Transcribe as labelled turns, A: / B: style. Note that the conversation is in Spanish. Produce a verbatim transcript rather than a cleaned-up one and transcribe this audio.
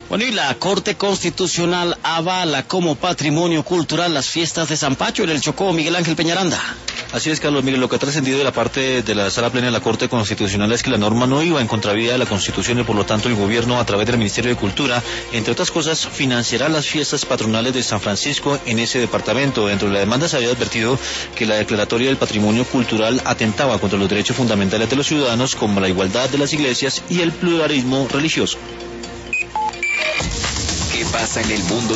A: Bueno, y la Corte Constitucional avala como patrimonio cultural las fiestas de San Pacho en el Chocó. Miguel Ángel Peñaranda.
B: Así es, Carlos Miguel, lo que ha trascendido de la parte de la Sala Plena de la Corte Constitucional es que la norma no iba en contravía de la Constitución y por lo tanto el gobierno, a través del Ministerio de Cultura, entre otras cosas, financiará las fiestas patronales de San Francisco en ese departamento. Dentro de la demanda se había advertido que la declaratoria del patrimonio cultural atentaba contra los derechos fundamentales de los ciudadanos, como la igualdad de las iglesias y el pluralismo religioso.
C: ¿Qué pasa en el mundo